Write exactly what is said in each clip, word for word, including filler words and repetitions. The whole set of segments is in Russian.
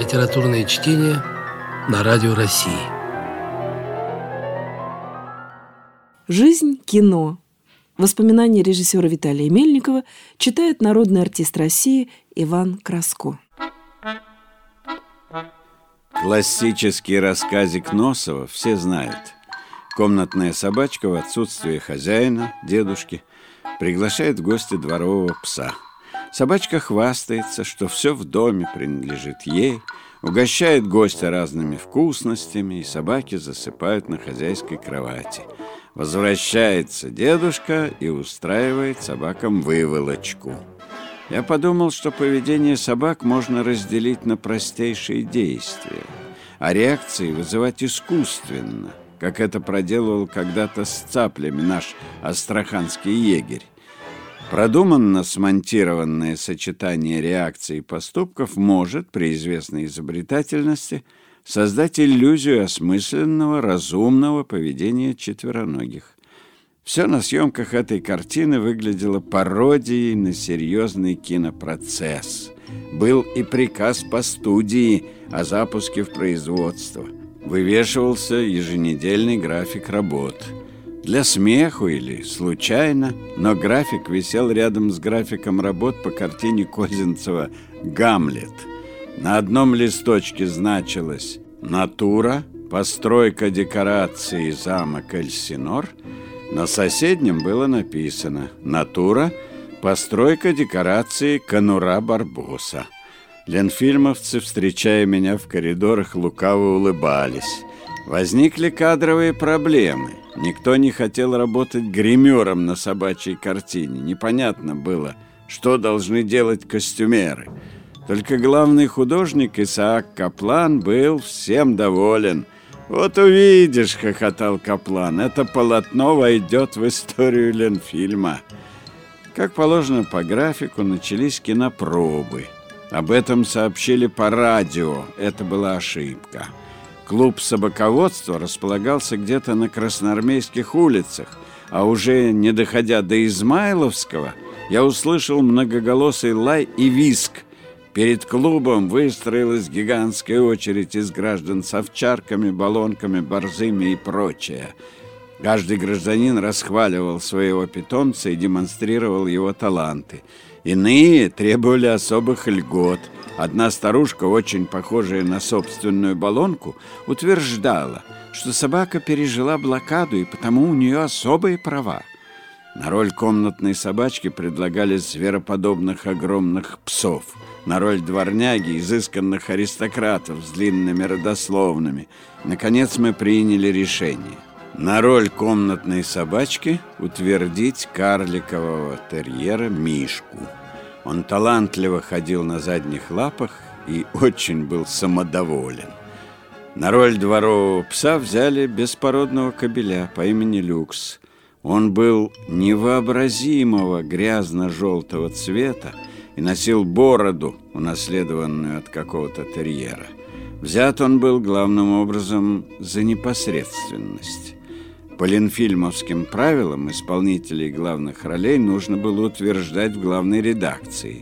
Литературное чтение на Радио России. Жизнь – кино. Воспоминания режиссера Виталия Мельникова читает народный артист России Иван Краско. Классический рассказик Носова все знают. Комнатная собачка в отсутствие хозяина, дедушки, приглашает в гости дворового пса. Собачка хвастается, что все в доме принадлежит ей, угощает гостя разными вкусностями, и собаки засыпают на хозяйской кровати. Возвращается дедушка и устраивает собакам выволочку. Я подумал, что поведение собак можно разделить на простейшие действия, а реакции вызывать искусственно, как это проделывал когда-то с цаплями наш астраханский егерь. Продуманно смонтированное сочетание реакций и поступков может, при известной изобретательности, создать иллюзию осмысленного, разумного поведения четвероногих. Все на съемках этой картины выглядело пародией на серьезный кинопроцесс. Был и приказ по студии о запуске в производство. Вывешивался еженедельный график работ. Для смеху или случайно, но график висел рядом с графиком работ по картине Козинцева «Гамлет». На одном листочке значилось «Натура, постройка декорации замок Эльсинор», на соседнем было написано «Натура, постройка декорации конура Барбоса». Ленфильмовцы, встречая меня в коридорах, лукаво улыбались. Возникли кадровые проблемы. Никто не хотел работать гримером на собачьей картине. Непонятно было, что должны делать костюмеры. Только главный художник Исаак Каплан был всем доволен. «Вот увидишь», — хохотал Каплан, — «это полотно войдет в историю Ленфильма». Как положено по графику, начались кинопробы. Об этом сообщили по радио. Это была ошибка. Клуб собаководства располагался где-то на Красноармейских улицах, а уже не доходя до Измайловского, я услышал многоголосый лай и визг. Перед клубом выстроилась гигантская очередь из граждан с овчарками, баллонками, борзыми и прочее. Каждый гражданин расхваливал своего питомца и демонстрировал его таланты. Иные требовали особых льгот. Одна старушка, очень похожая на собственную баллонку, утверждала, что собака пережила блокаду, и потому у нее особые права. На роль комнатной собачки предлагали звероподобных огромных псов, на роль дворняги изысканных аристократов с длинными родословными. Наконец мы приняли решение. На роль комнатной собачки утвердить карликового терьера Мишку. Он талантливо ходил на задних лапах и очень был самодоволен. На роль дворового пса взяли беспородного кобеля по имени Люкс. Он был невообразимого грязно-желтого цвета и носил бороду, унаследованную от какого-то терьера. Взят он был главным образом за непосредственность. По ленфильмовским правилам исполнителей главных ролей нужно было утверждать в главной редакции.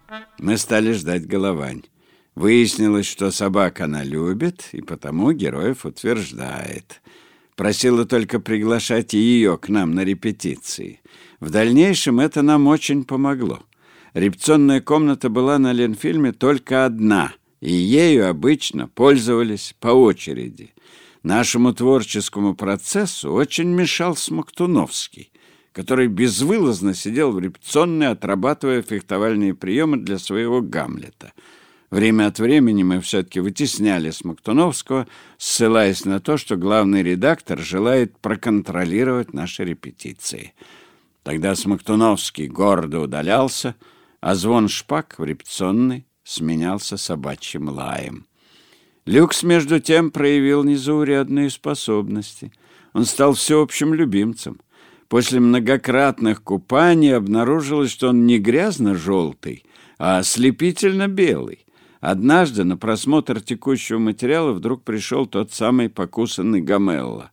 Мы стали ждать Головань. Выяснилось, что собак она любит, и потому героев утверждает. Просила только приглашать и ее к нам на репетиции. В дальнейшем это нам очень помогло. Репетиционная комната была на Ленфильме только одна, и ею обычно пользовались по очереди. Нашему творческому процессу очень мешал Смоктуновский, который безвылазно сидел в репетиционной, отрабатывая фехтовальные приемы для своего Гамлета. Время от времени мы все-таки вытесняли Смоктуновского, ссылаясь на то, что главный редактор желает проконтролировать наши репетиции. Тогда Смоктуновский гордо удалялся, а звон шпаг в репетиционной сменялся собачьим лаем. Люкс, между тем, проявил незаурядные способности. Он стал всеобщим любимцем. После многократных купаний обнаружилось, что он не грязно-желтый, а ослепительно-белый. Однажды на просмотр текущего материала вдруг пришел тот самый покусанный Гамелла.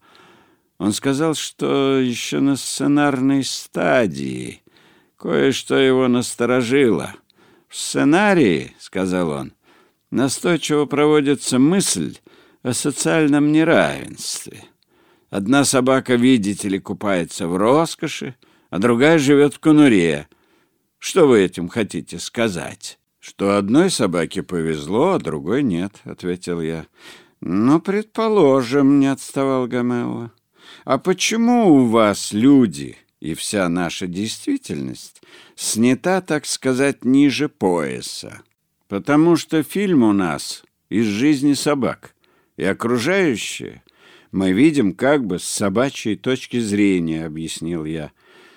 Он сказал, что еще на сценарной стадии кое-что его насторожило. «В сценарии, — сказал он, настойчиво проводится мысль о социальном неравенстве. Одна собака, видите ли, купается в роскоши, а другая живет в конуре. Что вы этим хотите сказать? Что одной собаке повезло, а другой нет, — ответил я. Ну, предположим, — не отставал Гамелло. А почему у вас люди и вся наша действительность снята, так сказать, ниже пояса? Потому что фильм у нас из жизни собак, и окружающее мы видим как бы с собачьей точки зрения, — объяснил я.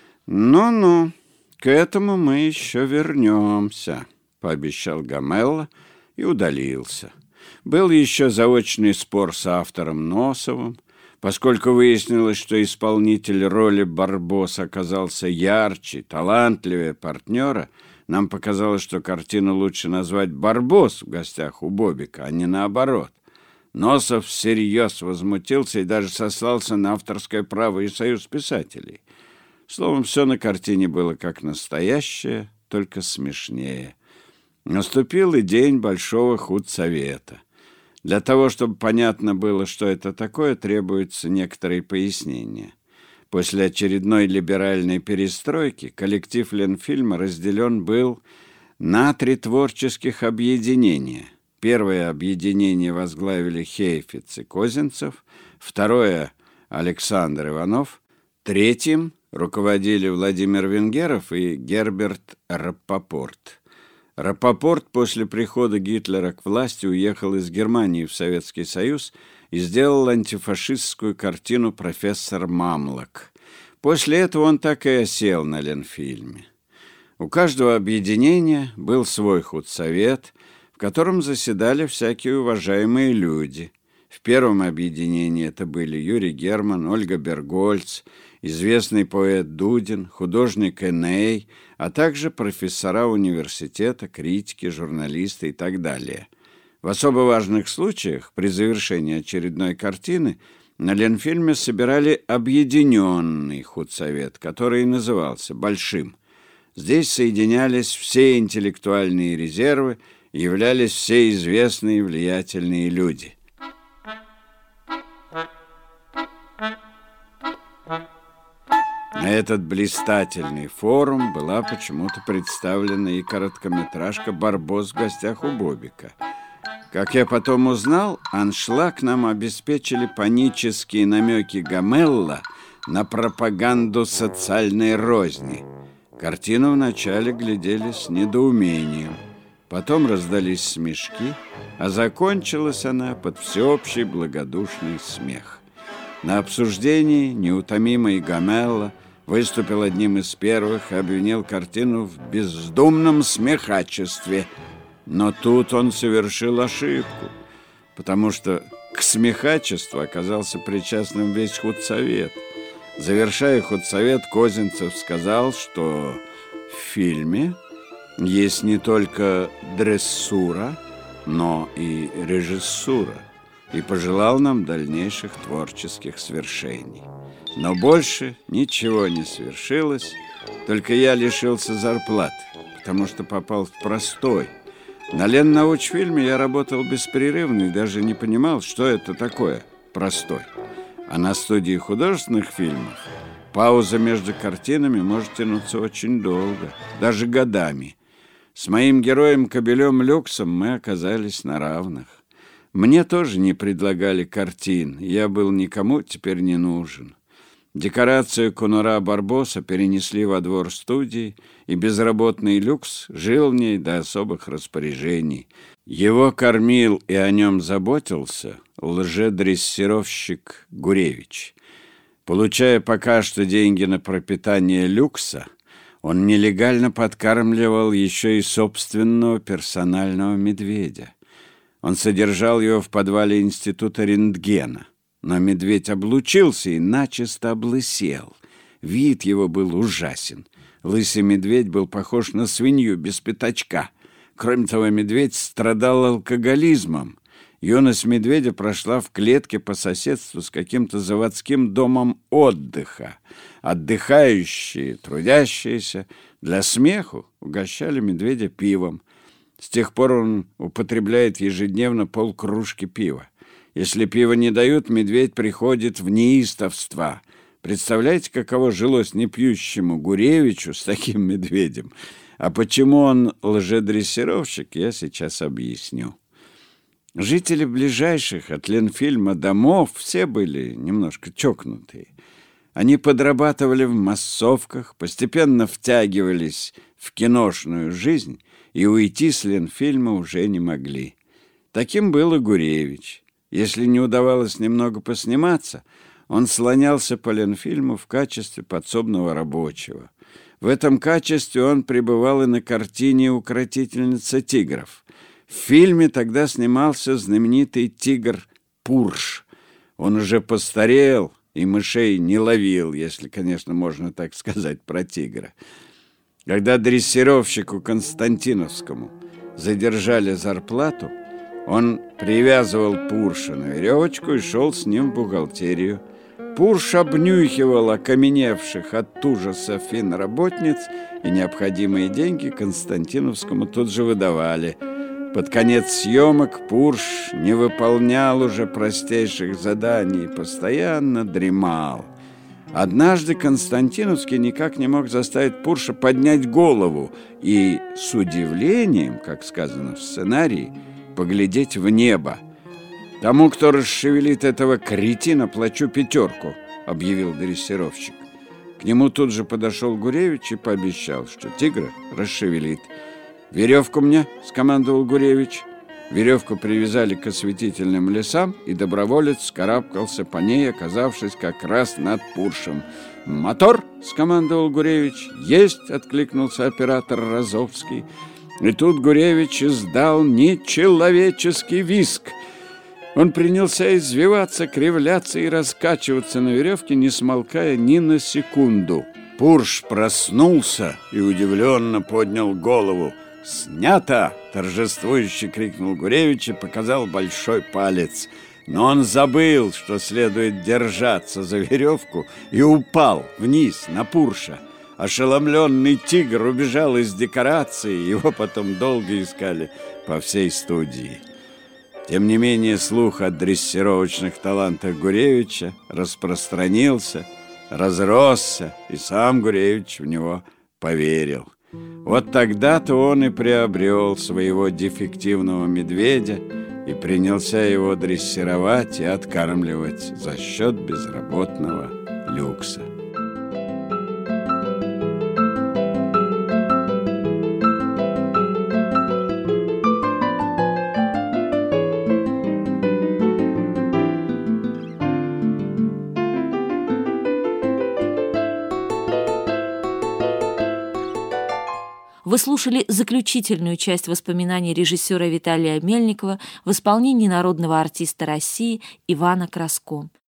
Ну-ну, к этому мы еще вернемся, — пообещал Гамелло и удалился. Был еще заочный спор с автором Носовым. Поскольку выяснилось, что исполнитель роли Барбоса оказался ярче, талантливее партнера, нам показалось, что картину лучше назвать «Барбос в гостях у Бобика», а не наоборот. Носов всерьез возмутился и даже сослался на авторское право и союз писателей. Словом, все на картине было как настоящее, только смешнее. Наступил и день Большого худсовета. Для того, чтобы понятно было, что это такое, требуются некоторые пояснения. После очередной либеральной перестройки коллектив Ленфильма разделен был на три творческих объединения. Первое объединение возглавили Хейфиц и Козинцев, второе — Александр Иванов, третьим руководили Владимир Венгеров и Герберт Рапопорт. Рапопорт после прихода Гитлера к власти уехал из Германии в Советский Союз и сделал антифашистскую картину «Профессор Мамлок». После этого он так и осел на Ленфильме. У каждого объединения был свой худсовет, в котором заседали всякие уважаемые люди. В первом объединении это были Юрий Герман, Ольга Бергольц, известный поэт Дудин, художник Эней, а также профессора университета, критики, журналисты и так далее. В особо важных случаях при завершении очередной картины на Ленфильме собирали объединенный худсовет, который и назывался «Большим». Здесь соединялись все интеллектуальные резервы, являлись все известные и влиятельные люди. На этот блистательный форум была почему-то представлена и короткометражка «Барбос в гостях у Бобика». Как я потом узнал, аншлаг нам обеспечили панические намеки Гамелло на пропаганду социальной розни. Картину вначале глядели с недоумением, потом раздались смешки, а закончилась она под всеобщий благодушный смех. На обсуждении неутомимый Гамелло выступил одним из первых и обвинил картину в бездумном смехачестве. Но тут он совершил ошибку, потому что к смехачеству оказался причастным весь худсовет. Завершая худсовет, Козинцев сказал, что в фильме есть не только дрессура, но и режиссура, и пожелал нам дальнейших творческих свершений. Но больше ничего не свершилось, только я лишился зарплаты, потому что попал в простой. На Леннаучфильме я работал беспрерывно и даже не понимал, что это такое простой. А на студии художественных фильмов пауза между картинами может тянуться очень долго, даже годами. С моим героем Кобелем Люксом мы оказались на равных. Мне тоже не предлагали картин, я был никому теперь не нужен. Декорацию конура Барбоса перенесли во двор студии, и безработный Люкс жил в ней до особых распоряжений. Его кормил и о нем заботился лжедрессировщик Гуревич. Получая пока что деньги на пропитание Люкса, он нелегально подкармливал еще и собственного персонального медведя. Он содержал его в подвале института рентгена. Но медведь облучился и начисто облысел. Вид его был ужасен. Лысый медведь был похож на свинью без пятачка. Кроме того, медведь страдал алкоголизмом. Юность медведя прошла в клетке по соседству с каким-то заводским домом отдыха. Отдыхающие, трудящиеся для смеху угощали медведя пивом. С тех пор он употребляет ежедневно полкружки пива. Если пива не дают, медведь приходит в неистовство. Представляете, каково жилось непьющему Гуревичу с таким медведем? А почему он лжедрессировщик, я сейчас объясню. Жители ближайших от Ленфильма домов все были немножко чокнутые. Они подрабатывали в массовках, постепенно втягивались в киношную жизнь и уйти с Ленфильма уже не могли. Таким был и Гуревич. Если не удавалось немного посниматься, он слонялся по Ленфильму в качестве подсобного рабочего. В этом качестве он пребывал и на картине «Укротительница тигров». В фильме тогда снимался знаменитый тигр Пурш. Он уже постарел и мышей не ловил, если, конечно, можно так сказать про тигра. Когда дрессировщику Константиновскому задержали зарплату, он привязывал Пурша на веревочку и шел с ним в бухгалтерию. Пурш обнюхивал окаменевших от ужаса финработниц, и необходимые деньги Константиновскому тут же выдавали. Под конец съемок Пурш не выполнял уже простейших заданий и постоянно дремал. Однажды Константиновский никак не мог заставить Пурша поднять голову и с удивлением, как сказано в сценарии, поглядеть в небо. «Тому, кто расшевелит этого кретина, плачу пятерку», — объявил дрессировщик. К нему тут же подошел Гуревич и пообещал, что тигра расшевелит. «Веревку мне», — скомандовал Гуревич. Веревку привязали к осветительным лесам, и доброволец карабкался по ней, оказавшись как раз над Пуршем. «Мотор!» — скомандовал Гуревич. «Есть!» — откликнулся оператор Розовский. И тут Гуревич издал нечеловеческий визг. Он принялся извиваться, кривляться и раскачиваться на веревке, не смолкая ни на секунду. Пурш проснулся и удивленно поднял голову. «Снято!» — торжествующе крикнул Гуревич и показал большой палец. Но он забыл, что следует держаться за веревку, и упал вниз на Пурша. Ошеломленный тигр убежал из декорации, его потом долго искали по всей студии. Тем не менее, слух о дрессировочных талантах Гуревича распространился, разросся, и сам Гуревич в него поверил. Вот тогда-то он и приобрел своего дефективного медведя и принялся его дрессировать и откармливать за счет безработного люкса. Вы слушали заключительную часть воспоминаний режиссера Виталия Мельникова в исполнении народного артиста России Ивана Краско.